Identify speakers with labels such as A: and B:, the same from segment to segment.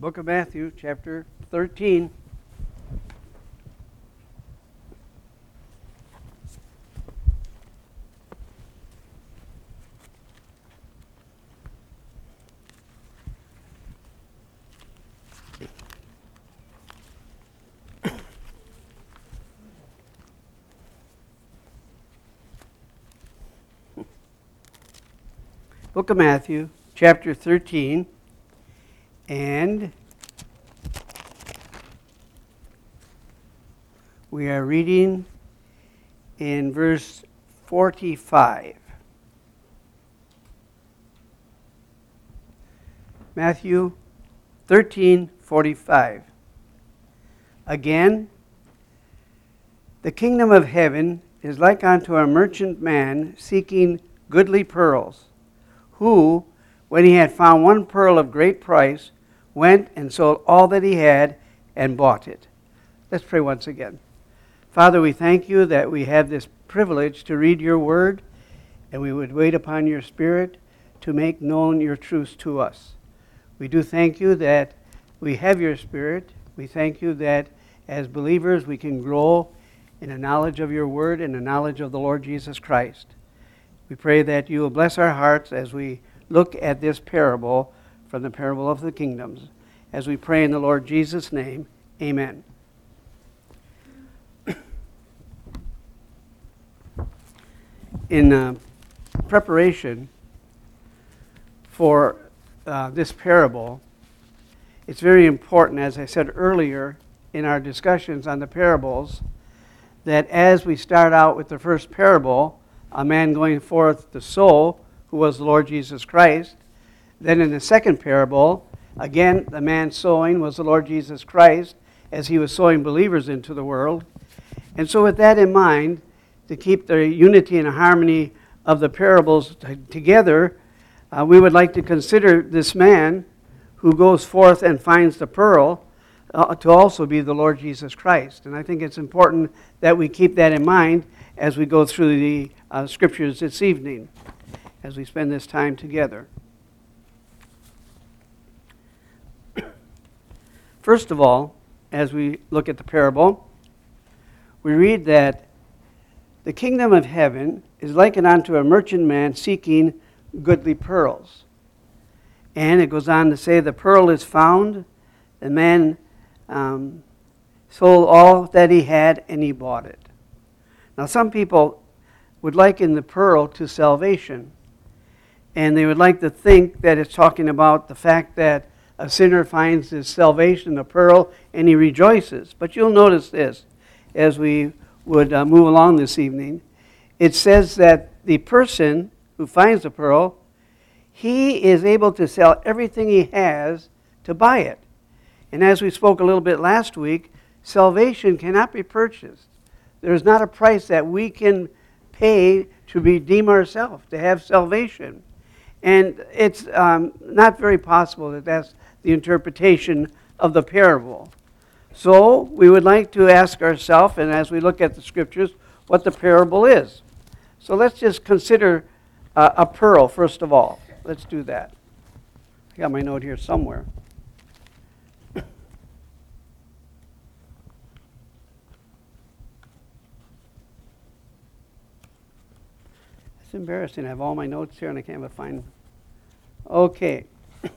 A: Book of Matthew, chapter 13. Book of Matthew, chapter 13, and we are reading in verse 45. Matthew 13:45. Again, the kingdom of heaven is like unto a merchant man seeking goodly pearls, who, when he had found one pearl of great price, went and sold all that he had and bought it. Let's pray once again. Father, we thank you that we have this privilege to read your word, and we would wait upon your Spirit to make known your truths to us. We do thank you that we have your Spirit. We thank you that as believers we can grow in a knowledge of your word and a knowledge of the Lord Jesus Christ. We pray that you will bless our hearts as we look at this parable from the parable of the kingdoms. As we pray in the Lord Jesus' name, amen. In preparation for this parable, it's very important, as I said earlier in our discussions on the parables, that as we start out with the first parable, a man going forth to sow, who was the Lord Jesus Christ. Then in the second parable, again, the man sowing was the Lord Jesus Christ as he was sowing believers into the world. And so with that in mind, to keep the unity and harmony of the parables together, we would like to consider this man who goes forth and finds the pearl to also be the Lord Jesus Christ. And I think it's important that we keep that in mind as we go through the scriptures this evening, as we spend this time together. First of all, as we look at the parable, we read that the kingdom of heaven is likened unto a merchant man seeking goodly pearls. And it goes on to say, the pearl is found, the man sold all that he had and he bought it. Now some people would liken the pearl to salvation, and they would like to think that it's talking about the fact that a sinner finds his salvation, the pearl, and he rejoices. But you'll notice this as we would move along this evening. It says that the person who finds the pearl, he is able to sell everything he has to buy it. And as we spoke a little bit last week, salvation cannot be purchased. There's not a price that we can pay to redeem ourselves, to have salvation. And it's not very possible that that's the interpretation of the parable. So we would like to ask ourselves, and as we look at the scriptures, what the parable is. So let's just consider a pearl first of all. Let's do that. I got my note here somewhere. It's embarrassing. I have all my notes here and I can't even find them. Okay.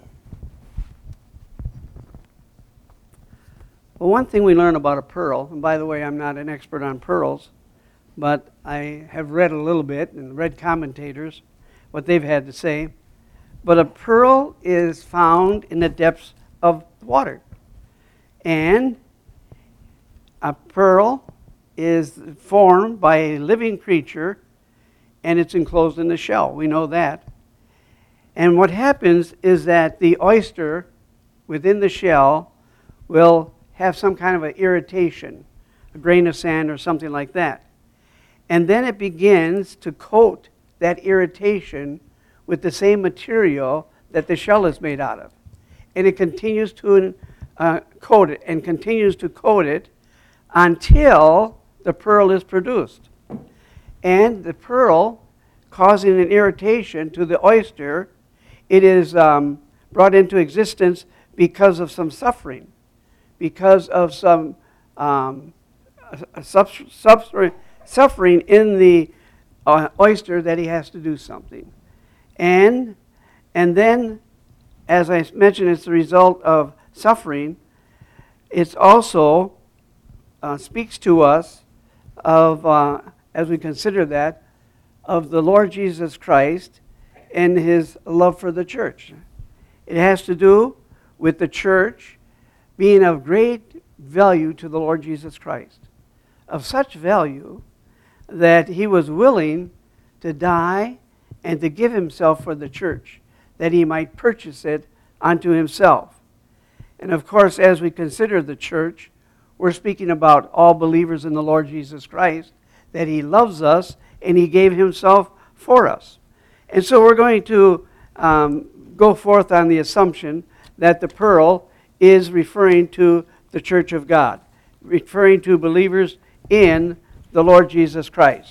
A: Well, one thing we learn about a pearl, and by the way, I'm not an expert on pearls, but I have read a little bit and read commentators, what they've had to say. But a pearl is found in the depths of water. And a pearl is formed by a living creature, and it's enclosed in the shell. We know that. And what happens is that the oyster within the shell will have some kind of an irritation, a grain of sand or something like that. And then it begins to coat that irritation with the same material that the shell is made out of. And it continues to coat it and continues to coat it until the pearl is produced. And the pearl, causing an irritation to the oyster, it is brought into existence because of some suffering, because of some suffering in the oyster that he has to do something. And then, as I mentioned, it's the result of suffering. It's also speaks to us of, as we consider that, of the Lord Jesus Christ and his love for the church. It has to do with the church being of great value to the Lord Jesus Christ, of such value that he was willing to die and to give himself for the church, that he might purchase it unto himself. And of course, as we consider the church, we're speaking about all believers in the Lord Jesus Christ, that he loves us and he gave himself for us. And so we're going to go forth on the assumption that the pearl is referring to the church of God, referring to believers in the Lord Jesus Christ.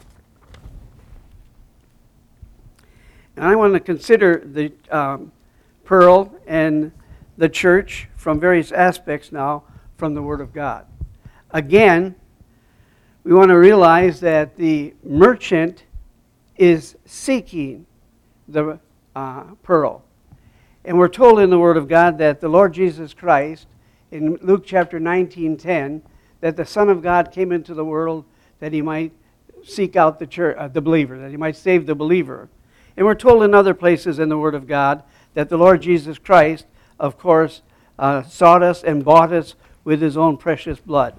A: And I want to consider the pearl and the church from various aspects now from the Word of God. Again, we want to realize that the merchant is seeking the pearl. And we're told in the Word of God that the Lord Jesus Christ, in Luke chapter 19:10, that the Son of God came into the world that he might seek out the church, the believer, that he might save the believer. And we're told in other places in the Word of God that the Lord Jesus Christ, of course, sought us and bought us with his own precious blood.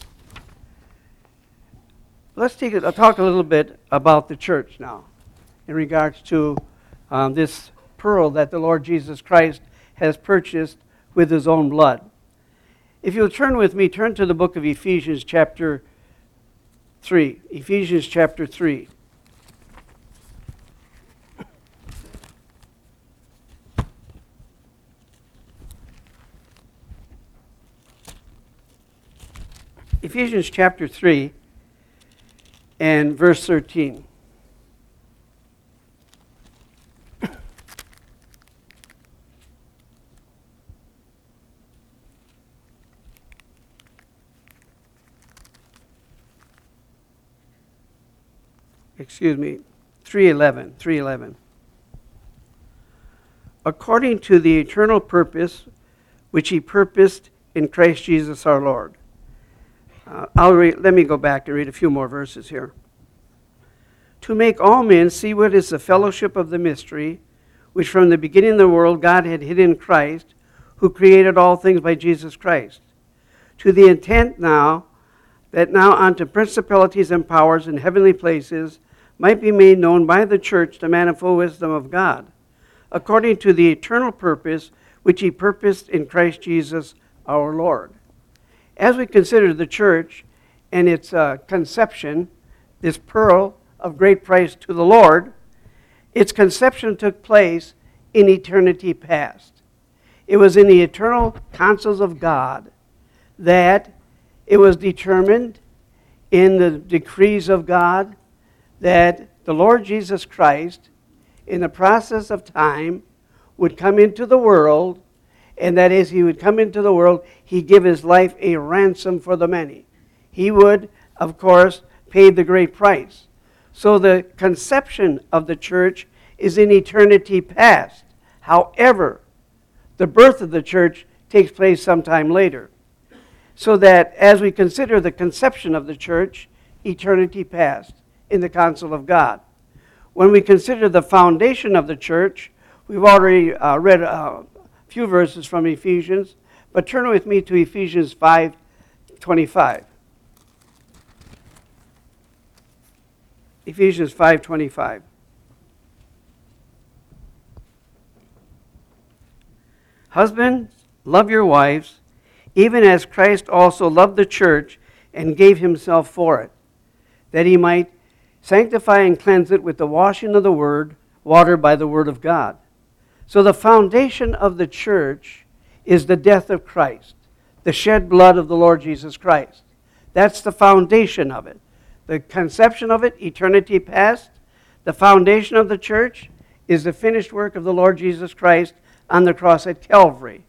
A: Let's talk a little bit about the church now in regards to this pearl that the Lord Jesus Christ has purchased with his own blood. If you'll turn with me, turn to the book of Ephesians chapter 3. Ephesians chapter 3. Ephesians chapter 3 and verse 13. Excuse me, 3:11. According to the eternal purpose which he purposed in Christ Jesus our Lord. Let me go back and read a few more verses here. To make all men see what is the fellowship of the mystery, which from the beginning of the world God had hid in Christ, who created all things by Jesus Christ. To the intent now, that now unto principalities and powers in heavenly places might be made known by the church the manifold wisdom of God, according to the eternal purpose which he purposed in Christ Jesus our Lord. As we consider the church and its conception, this pearl of great price to the Lord, its conception took place in eternity past. It was in the eternal counsels of God that it was determined in the decrees of God that the Lord Jesus Christ, in the process of time, would come into the world, and that as he would come into the world, he'd give his life a ransom for the many. He would, of course, pay the great price. So the conception of the church is in eternity past. However, the birth of the church takes place sometime later. So that as we consider the conception of the church, eternity past in the counsel of God. When we consider the foundation of the church, we've already read a few verses from Ephesians, but turn with me to Ephesians 5:25. Ephesians 5:25. Husbands, love your wives, even as Christ also loved the church and gave himself for it, that he might sanctify and cleanse it with the washing of the water by the word of God. So the foundation of the church is the death of Christ, the shed blood of the Lord Jesus Christ. That's the foundation of it. The conception of it, eternity past. The foundation of the church is the finished work of the Lord Jesus Christ on the cross at Calvary.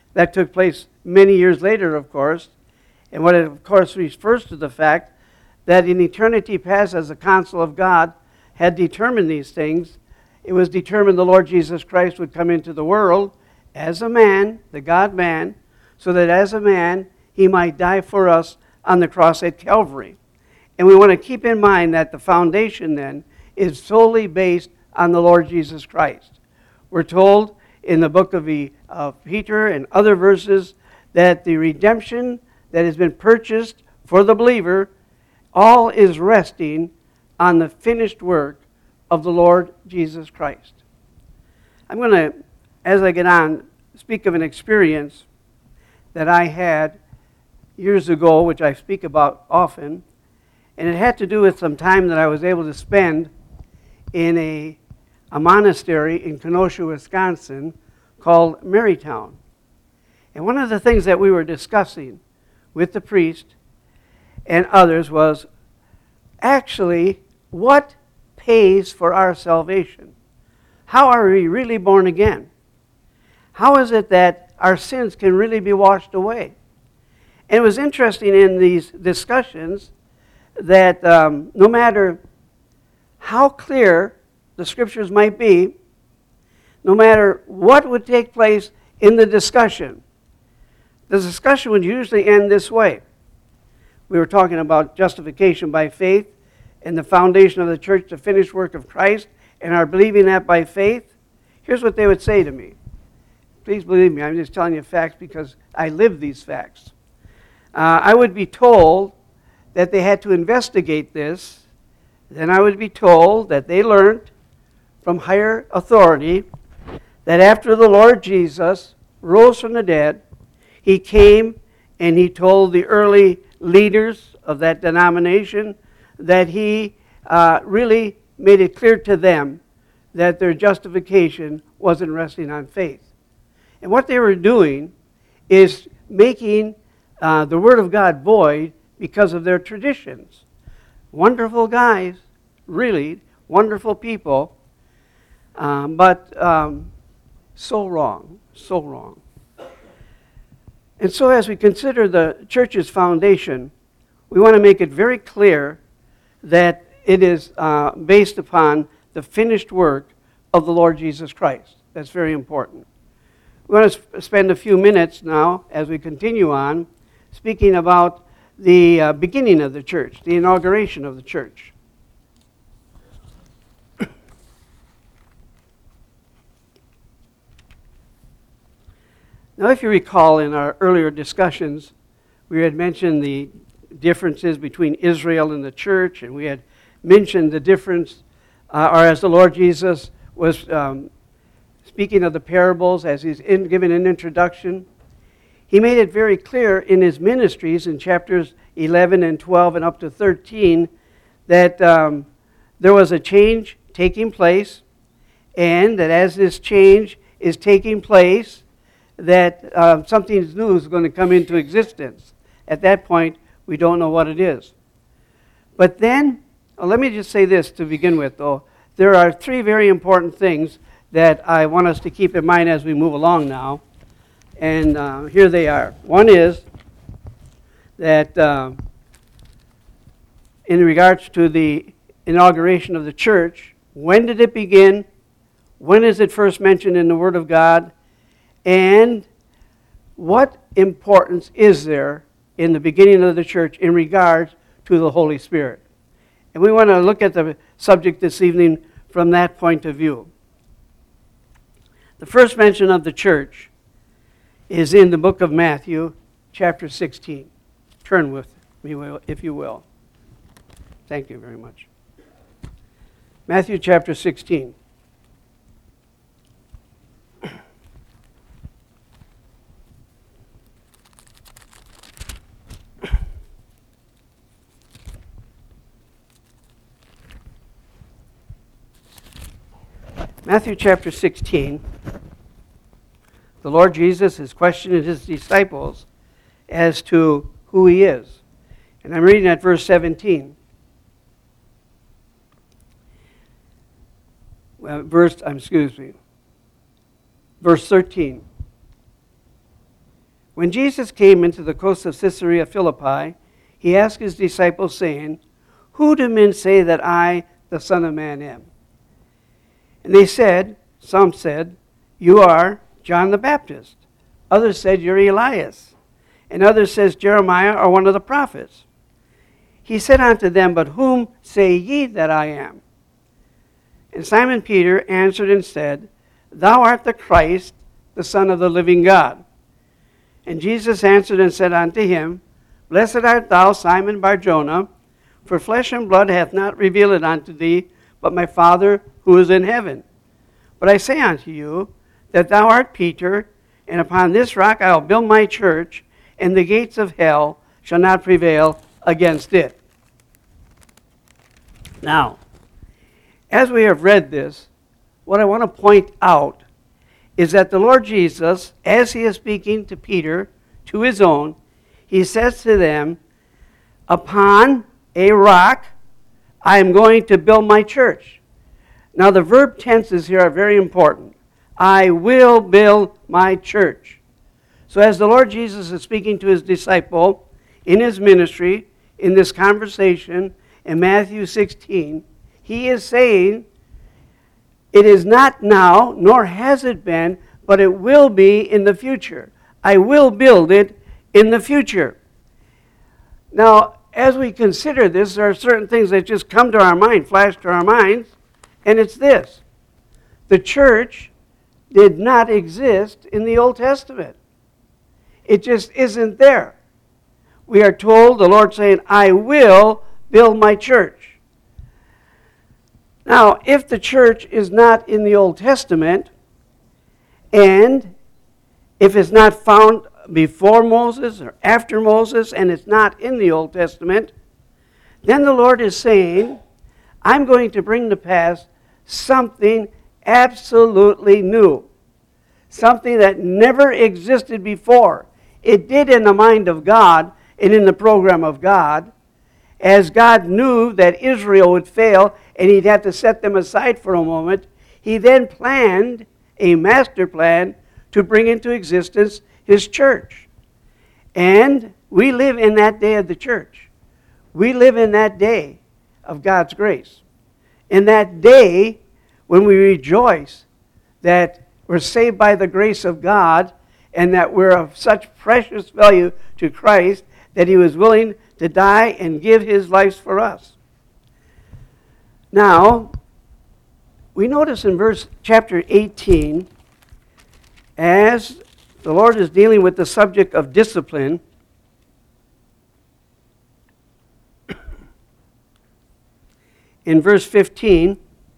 A: That took place many years later, of course. And what it, of course, refers to the fact that in eternity past, as the counsel of God had determined these things, it was determined the Lord Jesus Christ would come into the world as a man, the God-man, so that as a man, he might die for us on the cross at Calvary. And we want to keep in mind that the foundation then is solely based on the Lord Jesus Christ. We're told in the book of Peter and other verses that the redemption that has been purchased for the believer, all is resting on the finished work of the Lord Jesus Christ. I'm going to, as I get on, speak of an experience that I had years ago, which I speak about often, and it had to do with some time that I was able to spend in a monastery in Kenosha, Wisconsin, called Marytown. And one of the things that we were discussing with the priest and others was actually what pays for our salvation. How are we really born again? How is it that our sins can really be washed away? And it was interesting in these discussions that no matter how clear the scriptures might be, no matter what would take place in the discussion would usually end this way. We were talking about justification by faith and the foundation of the church, the finished work of Christ, and our believing that by faith. Here's what they would say to me. Please believe me, I'm just telling you facts because I live these facts. I would be told that they had to investigate this. Then I would be told that they learned from higher authority that after the Lord Jesus rose from the dead, he came and he told the early leaders of that denomination that he really made it clear to them that their justification wasn't resting on faith. And what they were doing is making the Word of God void because of their traditions. Wonderful guys, really wonderful people, but so wrong, so wrong. And so as we consider the church's foundation, we want to make it very clear that it is based upon the finished work of the Lord Jesus Christ. That's very important. We want to spend a few minutes now, as we continue on, speaking about the beginning of the church, the inauguration of the church. Now, if you recall in our earlier discussions, we had mentioned the differences between Israel and the church, and we had mentioned the difference, or as the Lord Jesus was speaking of the parables, as he's given an introduction, he made it very clear in his ministries in chapters 11 and 12 and up to 13 that there was a change taking place, and that as this change is taking place, that something new is going to come into existence. At that point, we don't know what it is. But then, let me just say this to begin with, though. There are three very important things that I want us to keep in mind as we move along now. And here they are. One is that in regards to the inauguration of the church, when did it begin? When is it first mentioned in the Word of God? And what importance is there in the beginning of the church in regards to the Holy Spirit? And we want to look at the subject this evening from that point of view. The first mention of the church is in the book of Matthew, chapter 16. Turn with me, if you will. Thank you very much. Matthew chapter 16. Matthew chapter 16, the Lord Jesus is questioning his disciples as to who he is. And I'm reading at verse 17. Verse 13. When Jesus came into the coast of Caesarea Philippi, he asked his disciples, saying, "Who do men say that I, the Son of Man, am?" And they said, some said, "You are John the Baptist." Others said, "You're Elias." And others said, "Jeremiah, or one of the prophets." He said unto them, "But whom say ye that I am?" And Simon Peter answered and said, "Thou art the Christ, the Son of the living God." And Jesus answered and said unto him, "Blessed art thou, Simon Bar-Jonah, for flesh and blood hath not revealed it unto thee, but my Father who is in heaven. But I say unto you, that thou art Peter, and upon this rock I will build my church, and the gates of hell shall not prevail against it." Now, as we have read this, what I want to point out is that the Lord Jesus, as he is speaking to Peter, to his own, he says to them, "Upon a rock I am going to build my church." Now, the verb tenses here are very important. I will build my church. So as the Lord Jesus is speaking to his disciple in his ministry, in this conversation in Matthew 16, he is saying, it is not now, nor has it been, but it will be in the future. I will build it in the future. Now, as we consider this, there are certain things that just come to our mind, flash to our minds, and it's this. The church did not exist in the Old Testament. It just isn't there. We are told, the Lord saying, "I will build my church." Now, if the church is not in the Old Testament, and if it's not found before Moses or after Moses, and it's not in the Old Testament, then the Lord is saying, I'm going to bring to pass something absolutely new, something that never existed before. It did in the mind of God and in the program of God. As God knew that Israel would fail and he'd have to set them aside for a moment, he then planned a master plan to bring into existence his church. And we live in that day of the church. We live in that day of God's grace. In that day when we rejoice that we're saved by the grace of God and that we're of such precious value to Christ that he was willing to die and give his life for us. Now, we notice in chapter 18, as the Lord is dealing with the subject of discipline, in verse 15,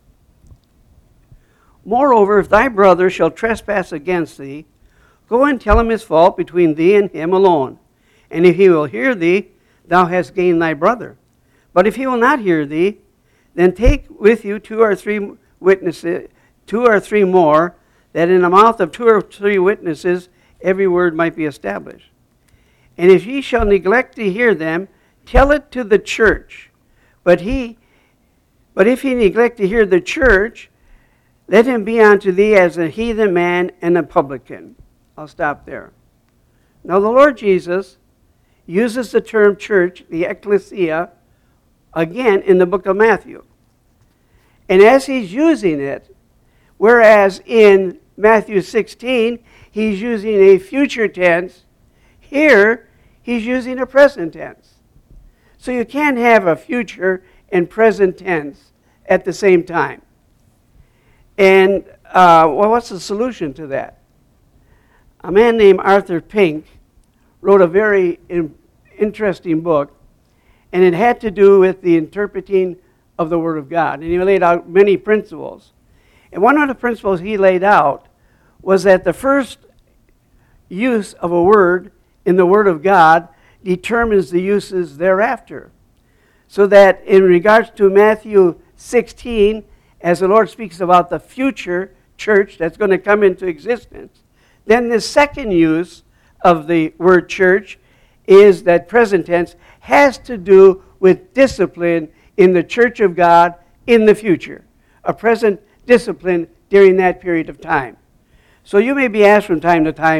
A: "Moreover, if thy brother shall trespass against thee, go and tell him his fault between thee and him alone. And if he will hear thee, thou hast gained thy brother. But if he will not hear thee, then take with you 2 or 3 witnesses, 2 or 3 more, that in the mouth of 2 or 3 witnesses every word might be established. And if ye shall neglect to hear them, tell it to the church. But if he neglect to hear the church, let him be unto thee as a heathen man and a publican." I'll stop there. Now the Lord Jesus uses the term church, the ecclesia, again in the book of Matthew. And as he's using it, whereas in Matthew 16, he's using a future tense, here he's using a present tense. So you can't have a future and present tense at the same time. And what's the solution to that? A man named Arthur Pink wrote a very interesting book, and it had to do with the interpreting of the Word of God. And he laid out many principles. And one of the principles he laid out was that the first use of a word in the Word of God determines the uses thereafter. So that in regards to Matthew 16, as the Lord speaks about the future church that's going to come into existence, then the second use of the word church is that present tense has to do with discipline in the church of God in the future. A present discipline during that period of time. So you may be asked from time to time,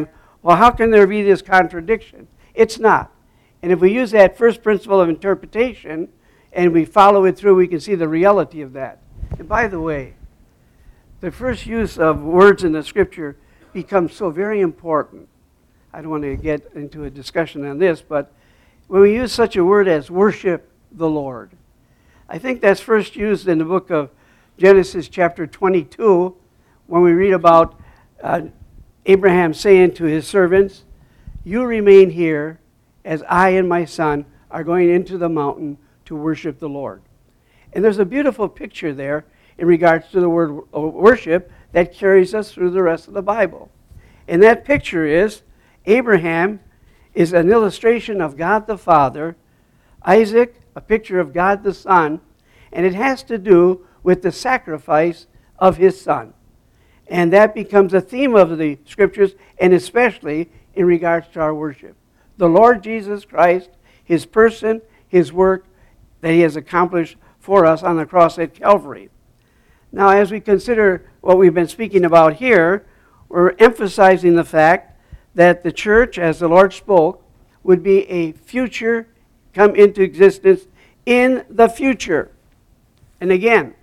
A: Well, how can there be this contradiction? It's not. And if we use that first principle of interpretation and we follow it through, we can see the reality of that. And by the way, the first use of words in the Scripture becomes so very important. I don't want to get into a discussion on this, but when we use such a word as worship the Lord, I think that's first used in the book of Genesis chapter 22 when we read about Abraham saying to his servants, "You remain here as I and my son are going into the mountain to worship the Lord." And there's a beautiful picture there in regards to the word worship that carries us through the rest of the Bible. And that picture is Abraham is an illustration of God the Father, Isaac, a picture of God the Son, and it has to do with the sacrifice of his son. And that becomes a theme of the Scriptures, and especially in regards to our worship. The Lord Jesus Christ, his person, his work that he has accomplished for us on the cross at Calvary. Now, as we consider what we've been speaking about here, we're emphasizing the fact that the church, as the Lord spoke, would be a future, come into existence in the future. And again,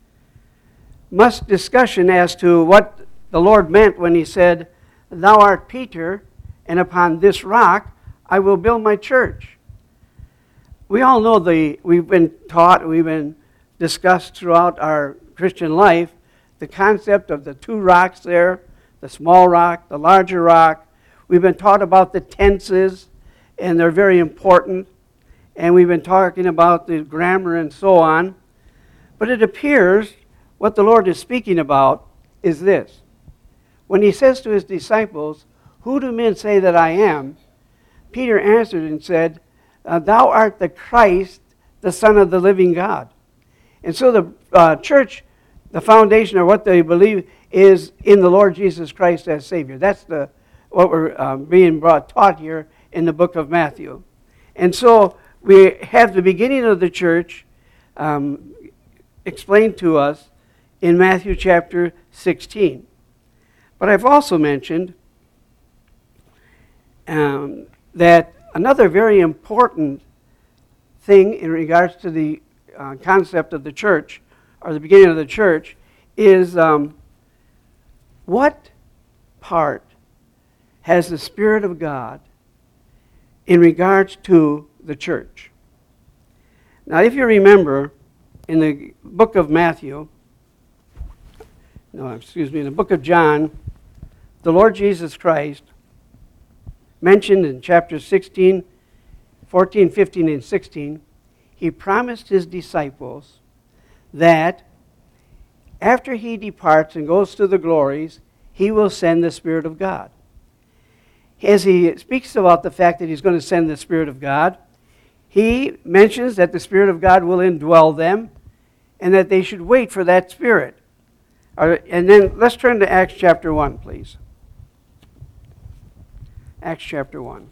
A: much discussion as to what the Lord meant when he said, "Thou art Peter, and upon this rock I will build my church." We all know we've been taught, we've been discussed throughout our Christian life, the concept of the two rocks there, the small rock, the larger rock. We've been taught about the tenses, and they're very important. And we've been talking about the grammar and so on. But it appears what the Lord is speaking about is this. When he says to his disciples, "Who do men say that I am?" Peter answered and said, "Thou art the Christ, the Son of the living God." And so the church, the foundation of what they believe is in the Lord Jesus Christ as Savior. That's what we're being taught here in the book of Matthew. And so we have the beginning of the church explained to us in Matthew chapter 16. But I've also mentioned that another very important thing in regards to the concept of the church, or the beginning of the church, is what part has the Spirit of God in regards to the church? Now, if you remember, in the book of in the book of John, the Lord Jesus Christ mentioned in chapters 16, 14, 15, and 16, he promised his disciples that after he departs and goes to the glories, he will send the Spirit of God. As he speaks about the fact that he's going to send the Spirit of God, he mentions that the Spirit of God will indwell them and that they should wait for that Spirit. And then let's turn to Acts chapter 1, please. Acts chapter 1.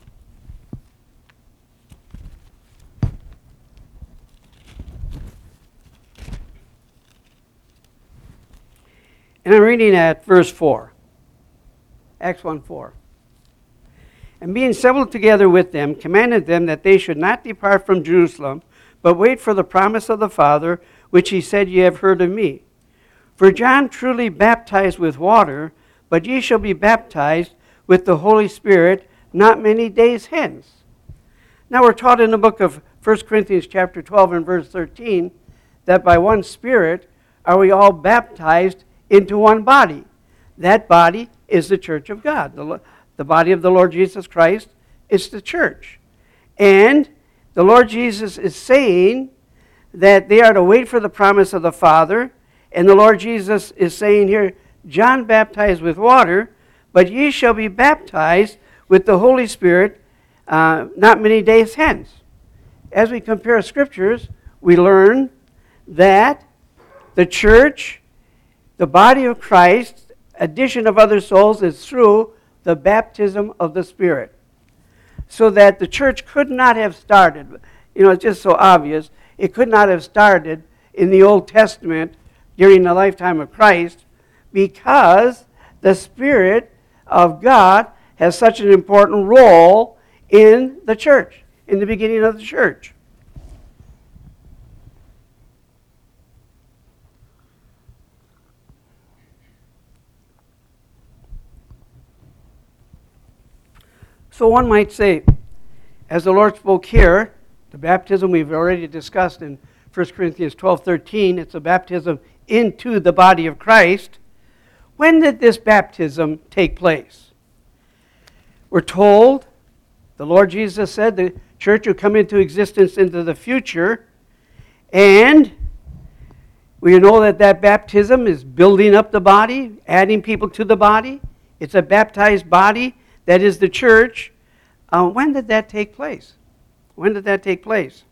A: And I'm reading at verse 4. Acts 1:4. And being assembled together with them, commanded them that they should not depart from Jerusalem, but wait for the promise of the Father, which he said, Ye have heard of me. For John truly baptized with water, but ye shall be baptized with the Holy Spirit not many days hence. Now we're taught in the book of 1 Corinthians chapter 12 and verse 13 that by one Spirit are we all baptized into one body. That body is the church of God. The body of the Lord Jesus Christ is the church. And the Lord Jesus is saying that they are to wait for the promise of the Father. And the Lord Jesus is saying here, John baptized with water, but ye shall be baptized with the Holy Spirit not many days hence. As we compare scriptures, we learn that the church, the body of Christ, addition of other souls is through the baptism of the Spirit. So that the church could not have started, it's just so obvious, it could not have started in the Old Testament during the lifetime of Christ because the Spirit of God has such an important role in the church, in the beginning of the church. So one might say, as the Lord spoke here, the baptism we've already discussed in 1 Corinthians 12:13, it's a baptism into the body of Christ. When did this baptism take place? We're told, the Lord Jesus said, the church will come into existence into the future, and we know that that baptism is building up the body, adding people to the body. It's a baptized body. That is the church. When did that take place? When did that take place?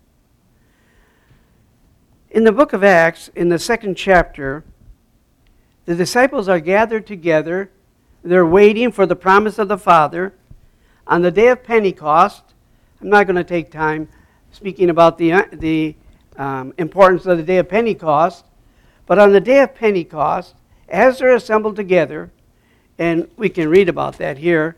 A: In the book of Acts, in the 2nd chapter, the disciples are gathered together. They're waiting for the promise of the Father. On the day of Pentecost, I'm not going to take time speaking about the importance of the day of Pentecost, but on the day of Pentecost, as they're assembled together, and we can read about that here,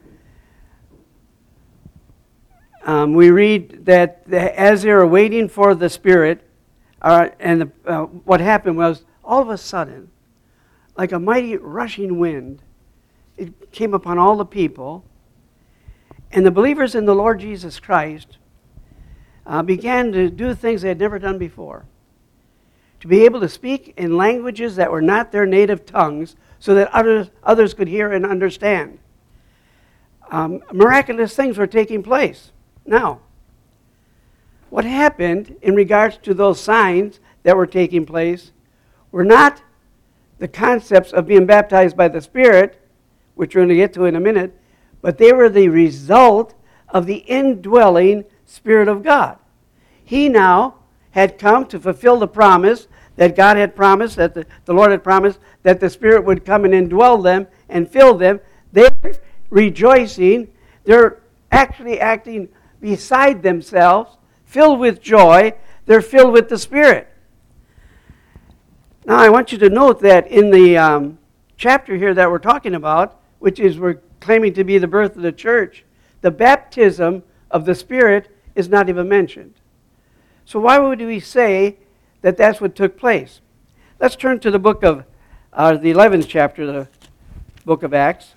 A: we read that as they were waiting for the Spirit, what happened was, all of a sudden, like a mighty rushing wind, it came upon all the people, and the believers in the Lord Jesus Christ began to do things they had never done before. To be able to speak in languages that were not their native tongues so that others could hear and understand. Miraculous things were taking place. Now, what happened in regards to those signs that were taking place were not the concepts of being baptized by the Spirit, which we're going to get to in a minute, but they were the result of the indwelling Spirit of God. He now had come to fulfill the promise that God had promised, that the Lord had promised, that the Spirit would come and indwell them and fill them. They're rejoicing. They're actually acting beside themselves, filled with joy. They're filled with the Spirit. Now, I want you to note that in the chapter here that we're talking about, which is we're claiming to be the birth of the church, the baptism of the Spirit is not even mentioned. So why would we say that that's what took place? Let's turn to the book of the 11th chapter of the book of Acts.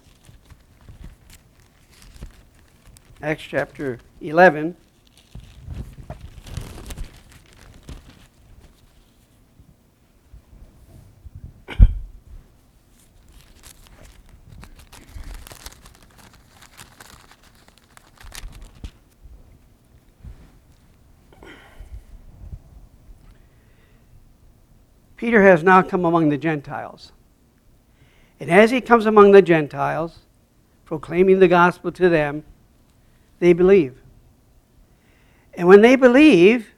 A: Acts chapter 11. Peter has now come among the Gentiles. And as he comes among the Gentiles, proclaiming the gospel to them, they believe. And when they believe,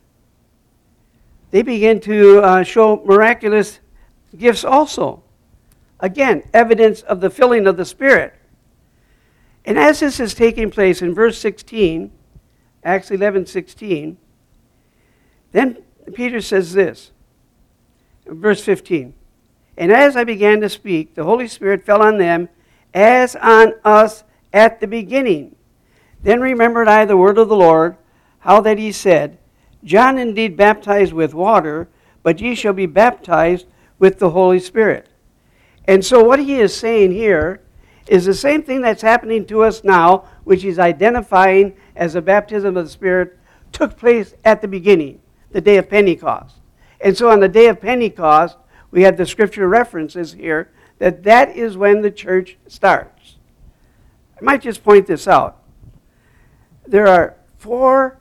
A: they begin to show miraculous gifts also. Again, evidence of the filling of the Spirit. And as this is taking place in verse 16, Acts 11:16, then Peter says this, verse 15, "And as I began to speak, the Holy Spirit fell on them as on us at the beginning. Then remembered I the word of the Lord, how that he said, John indeed baptized with water, but ye shall be baptized with the Holy Spirit." And so what he is saying here is the same thing that's happening to us now, which he's identifying as the baptism of the Spirit, took place at the beginning, the day of Pentecost. And so on the day of Pentecost, we have the scripture references here that is when the church starts. I might just point this out. There are 4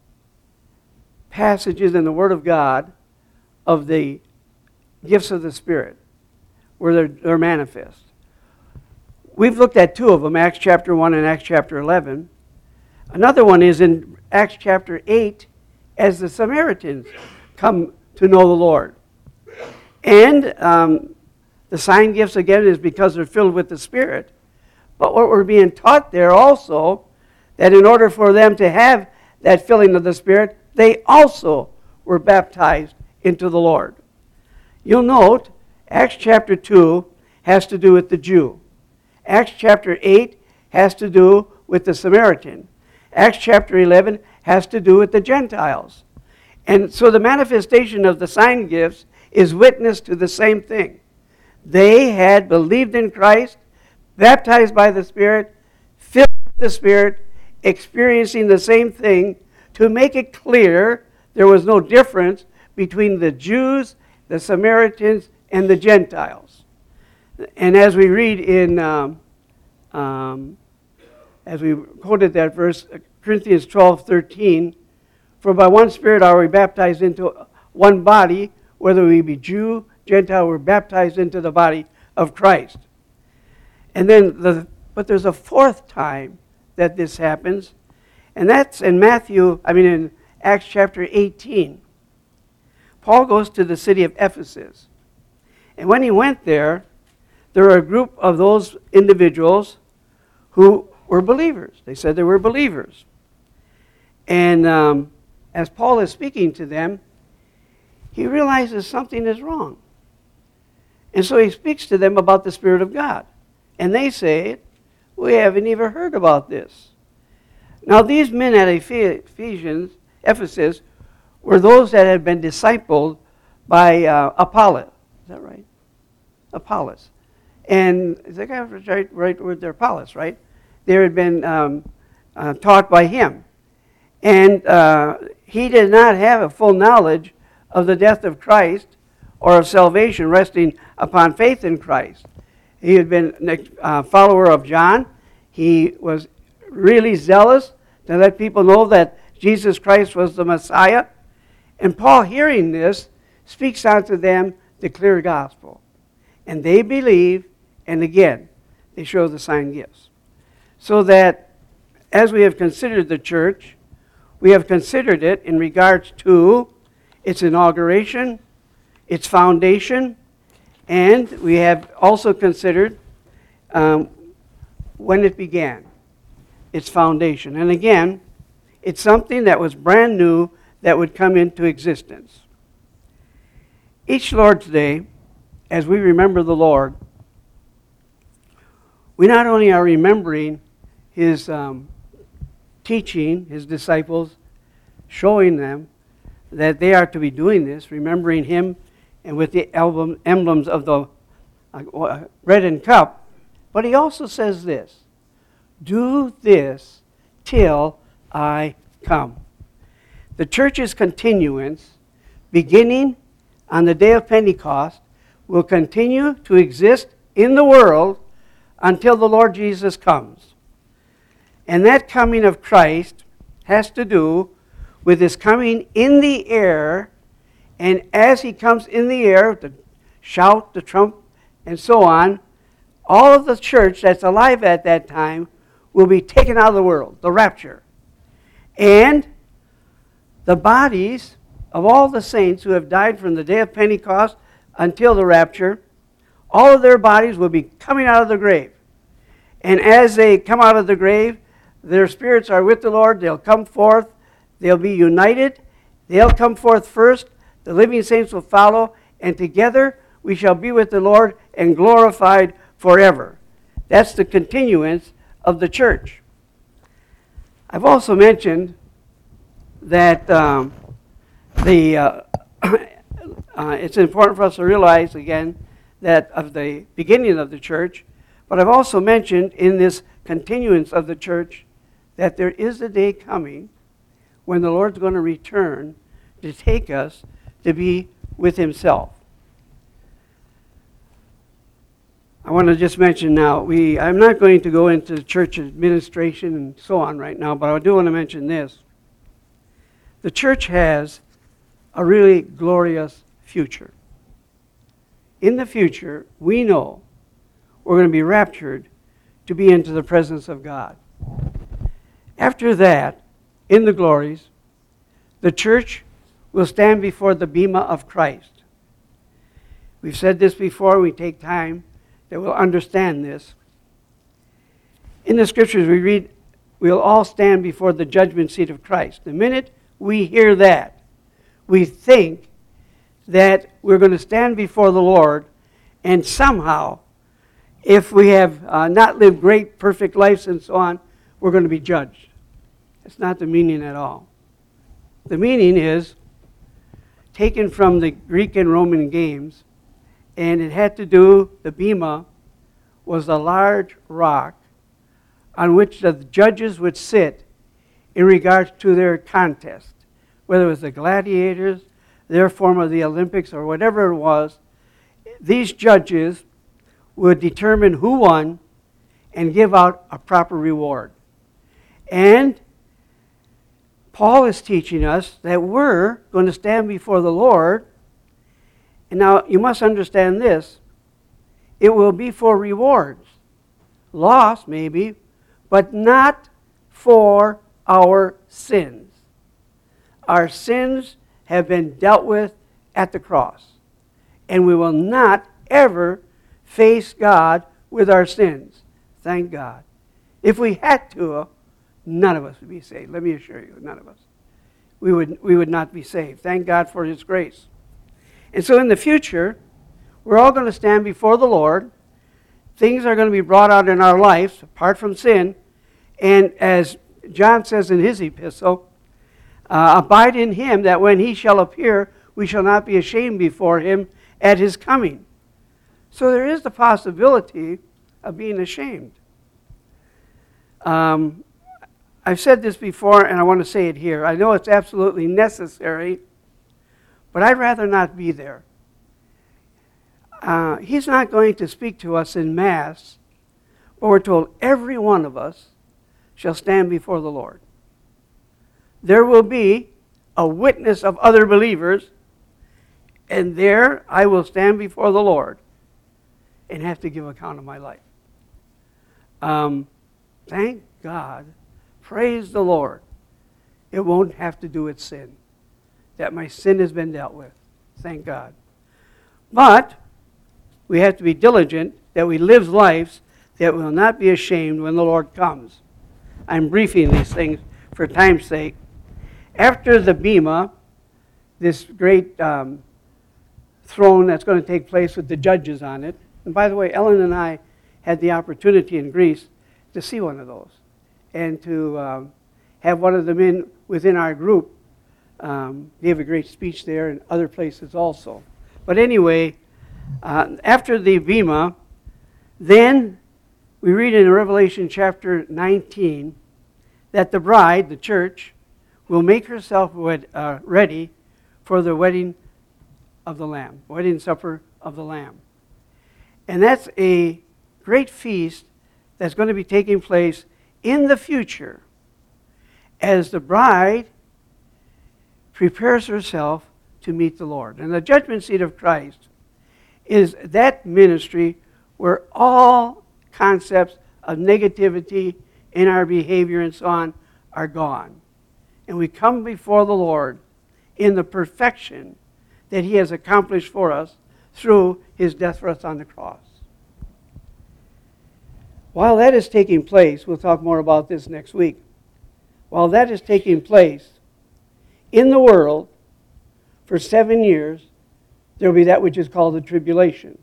A: passages in the Word of God of the gifts of the Spirit where they're manifest. We've looked at 2 of them, Acts chapter 1 and Acts chapter 11. Another one is in Acts chapter 8 as the Samaritans come to know the Lord. And the sign gifts, again, is because they're filled with the Spirit. But what we're being taught there also, that in order for them to have that filling of the Spirit, they also were baptized into the Lord. You'll note, Acts chapter 2 has to do with the Jew. Acts chapter 8 has to do with the Samaritan. Acts chapter 11 has to do with the Gentiles. And so the manifestation of the sign gifts is witness to the same thing. They had believed in Christ, baptized by the Spirit, filled with the Spirit, experiencing the same thing. To make it clear, there was no difference between the Jews, the Samaritans, and the Gentiles. And as we read in, as we quoted that verse, Corinthians 12:13, for by one Spirit are we baptized into one body, whether we be Jew, Gentile, we're baptized into the body of Christ. And then, but there's a fourth time that this happens, and that's in in Acts chapter 18. Paul goes to the city of Ephesus. And when he went there were a group of those individuals who were believers. They said they were believers. And as Paul is speaking to them, he realizes something is wrong. And so he speaks to them about the Spirit of God. And they say, we haven't even heard about this. Now these men at Ephesus, were those that had been discipled by Apollos. Is that right? Apollos. And is that right word there? Apollos, right? They had been taught by him. And he did not have a full knowledge of the death of Christ or of salvation resting upon faith in Christ. He had been a follower of John. He was really zealous to let people know that Jesus Christ was the Messiah. And Paul, hearing this, speaks out to them the clear gospel. And they believe, and again, they show the sign gifts. So that as we have considered the church, we have considered it in regards to its inauguration, its foundation, and we have also considered when it began, its foundation. And again, it's something that was brand new that would come into existence. Each Lord's Day, as we remember the Lord, we not only are remembering his teaching, his disciples, showing them that they are to be doing this, remembering him, and with the emblems of the bread and cup, but he also says this, do this till I come. The church's continuance, beginning on the day of Pentecost, will continue to exist in the world until the Lord Jesus comes. And that coming of Christ has to do with his coming in the air, and as he comes in the air, the shout, the trump, and so on, all of the church that's alive at that time will be taken out of the world, the rapture. And the bodies of all the saints who have died from the day of Pentecost until the rapture, all of their bodies will be coming out of the grave. And as they come out of the grave, their spirits are with the Lord. They'll come forth. They'll be united. They'll come forth first. The living saints will follow. And together we shall be with the Lord and glorified forever. That's the continuance of the church. I've also mentioned that it's important for us to realize, again, that of the beginning of the church, but I've also mentioned in this continuance of the church that there is a day coming when the Lord's going to return to take us to be with himself. I want to just mention now, I'm not going to go into church administration and so on right now, but I do want to mention this. The church has a really glorious future. In the future, we know we're going to be raptured to be into the presence of God. After that, in the glories, the church will stand before the bema of Christ. We've said this before, we take time that we'll understand this. In the scriptures we read, we'll all stand before the judgment seat of Christ. The minute we hear that, we think that we're going to stand before the Lord, and somehow if we have not lived great, perfect lives and so on, we're going to be judged. That's not the meaning at all. The meaning is taken from the Greek and Roman games, and it had to do, the bema was a large rock on which the judges would sit in regards to their contest, whether it was the gladiators, their form of the Olympics, or whatever it was. These judges would determine who won and give out a proper reward. And Paul is teaching us that we're going to stand before the Lord. And now you must understand this. It will be for rewards. Loss, maybe, but not for our sins. Our sins have been dealt with at the cross. And we will not ever face God with our sins. Thank God. If we had to, none of us would be saved. Let me assure you, none of us. We would not be saved. Thank God for His grace. And so in the future, we're all going to stand before the Lord. Things are going to be brought out in our lives, apart from sin. And as John says in his epistle, abide in Him, that when He shall appear, we shall not be ashamed before Him at His coming. So there is the possibility of being ashamed. I've said this before, and I want to say it here. I know it's absolutely necessary, but I'd rather not be there. He's not going to speak to us in mass, but we're told every one of us shall stand before the Lord. There will be a witness of other believers, and there I will stand before the Lord and have to give account of my life. Thank God. Praise the Lord. It won't have to do with sin. That my sin has been dealt with. Thank God. But we have to be diligent that we live lives that will not be ashamed when the Lord comes. I'm briefing these things for time's sake. After the bema, this great throne that's going to take place with the judges on it. And by the way, Ellen and I had the opportunity in Greece to see one of those and to have one of the men within our group gave a great speech there and other places also. But anyway, after the bema, then we read in Revelation chapter 19 that the bride, the church, will make herself ready for the wedding of the Lamb, wedding supper of the Lamb. And that's a great feast that's going to be taking place in the future as the bride prepares herself to meet the Lord. And the judgment seat of Christ is that ministry where all concepts of negativity in our behavior and so on are gone. And we come before the Lord in the perfection that He has accomplished for us through His death for us on the cross. While that is taking place, we'll talk more about this next week. While that is taking place in the world for 7 years, there will be that which is called the tribulation.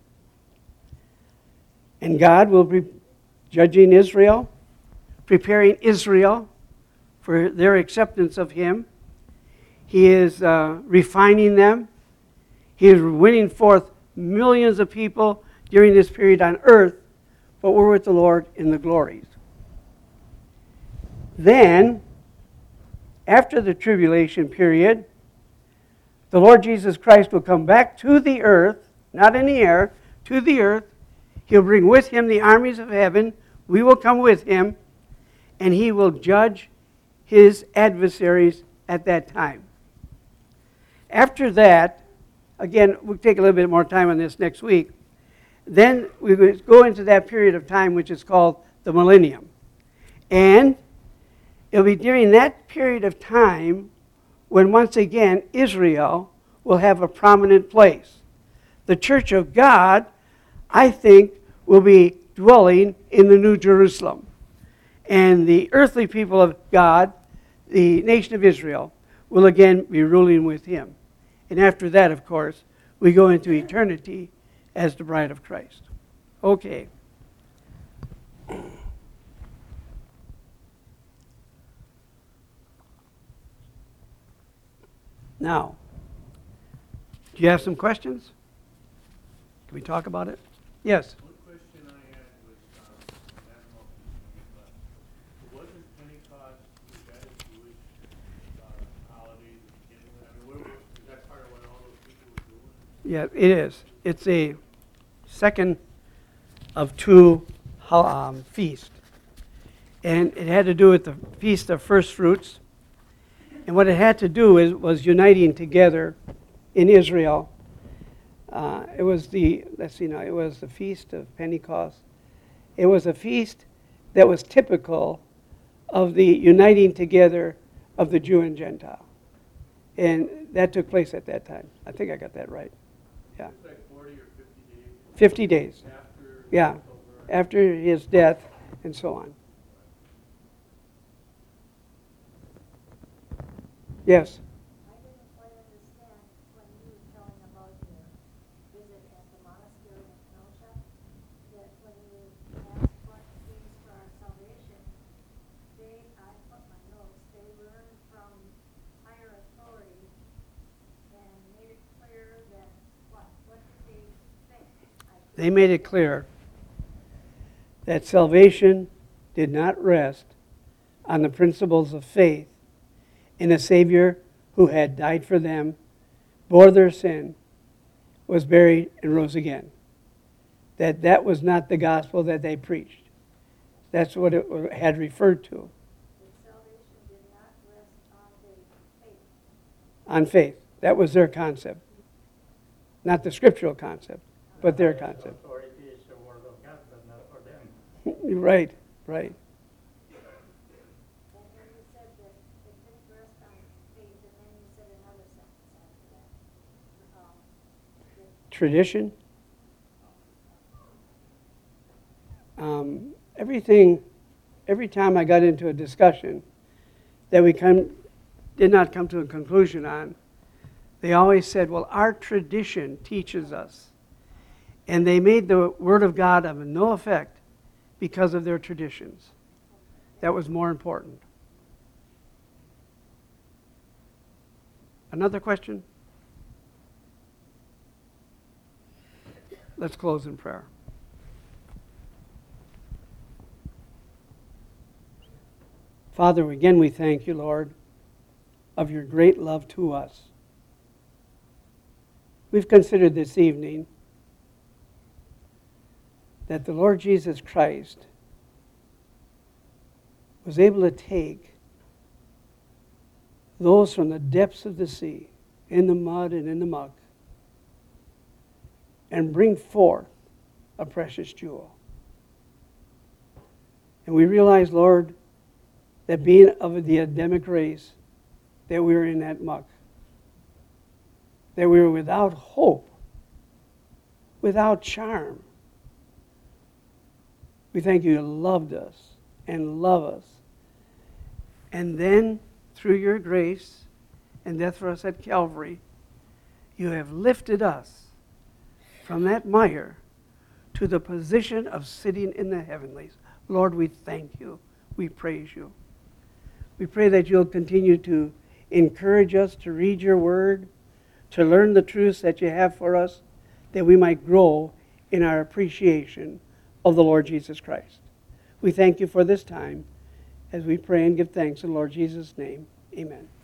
A: And God will be judging Israel, preparing Israel for their acceptance of Him. He is refining them. He is winning forth millions of people during this period on earth, but we're with the Lord in the glories. Then, after the tribulation period, the Lord Jesus Christ will come back to the earth, not in the air, to the earth. He'll bring with Him the armies of heaven. We will come with Him, and He will judge His adversaries at that time. After that, again, we'll take a little bit more time on this next week. Then we will go into that period of time which is called the millennium. And it'll be during that period of time when once again Israel will have a prominent place. The church of God, I think, will be dwelling in the New Jerusalem. And the earthly people of God, the nation of Israel, will again be ruling with Him. And after that, of course, we go into eternity as the bride of Christ. Okay. Now, do you have some questions? Can we talk about it? Yes.
B: One question I had was, I don't know if you can, but wasn't Pentecost, was that a Jewish holiday to begin with? I mean, is that part of what all those people were doing?
A: Yeah, it is. It's a second of two feasts. And it had to do with the Feast of First Fruits. And what it had to do was uniting together in Israel. It was the Feast of Pentecost. It was a feast that was typical of the uniting together of the Jew and Gentile. And that took place at that time. I think I got that right. Yeah.
B: It's like 40 or 50 days
A: 50 days.
B: after
A: Yeah.
B: Passover.
A: After his death and so on. Yes.
C: I didn't quite understand when you were telling about your visit at the monastery in Kenosha, that when you asked what means for our salvation, I put my notes, they learned from higher authority and made it clear that what did they think?
A: They made it clear that salvation did not rest on the principles of faith in a Savior who had died for them, bore their sin, was buried, and rose again. That was not the gospel that they preached. That's what it had referred to.
C: That salvation did not rest on the faith.
A: On faith. That was their concept. Not the scriptural concept, but their concept.
D: Authority is the word of God, but not for them.
A: Right, right.
C: And then you said that it didn't rest on faith, and then you said another sentence after that.
A: Tradition. Every time I got into a discussion that we did not come to a conclusion on, they always said, well, our tradition teaches us. And they made the Word of God of no effect because of their traditions. That was more important. Another question? Let's close in prayer. Father, again we thank you, Lord, of your great love to us. We've considered this evening that the Lord Jesus Christ was able to take those from the depths of the sea, in the mud and in the muck, and bring forth a precious jewel. And we realize, Lord, that being of the Adamic race, that we were in that muck, that we were without hope, without charm. We thank you loved us and love us. And then, through your grace and death for us at Calvary, you have lifted us from that mire to the position of sitting in the heavenlies. Lord, we thank you. We praise you. We pray that you'll continue to encourage us to read your word, to learn the truths that you have for us, that we might grow in our appreciation of the Lord Jesus Christ. We thank you for this time as we pray and give thanks in the Lord Jesus' name. Amen.